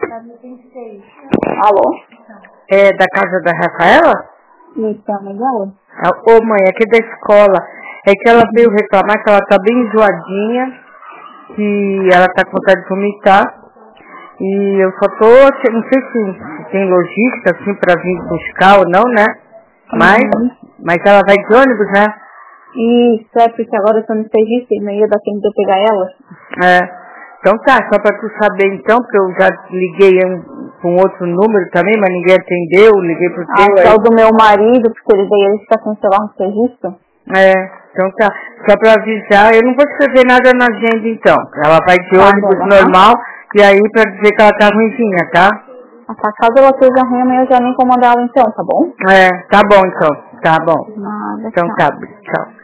Alô? É da casa da Rafaela? Isso, é a mãe dela? Ô mãe, aqui da escola. É que ela veio reclamar que ela tá bem enjoadinha, que ela tá com vontade de vomitar. E eu só tô, não sei se tem logística assim pra vir buscar ou não, né? Mas ela vai de ônibus, né? Isso, é porque agora eu tô no serviço e não ia dar tempo de eu pegar ela. É. Então tá, só pra tu saber então, porque eu já liguei com outro número também, mas ninguém atendeu, liguei pro teu É aí. o do meu marido, porque ele está com o celular no serviço. Então tá, só pra avisar, eu não vou escrever nada na agenda então. Ela vai de ônibus normal, e aí pra dizer que ela tá ruimzinha, tá? Caso ela esteja ruim, amanhã eu já nem incomodar ela então, tá bom? Tá bom então, tá bom. Nada, Então tchau. tá, tchau.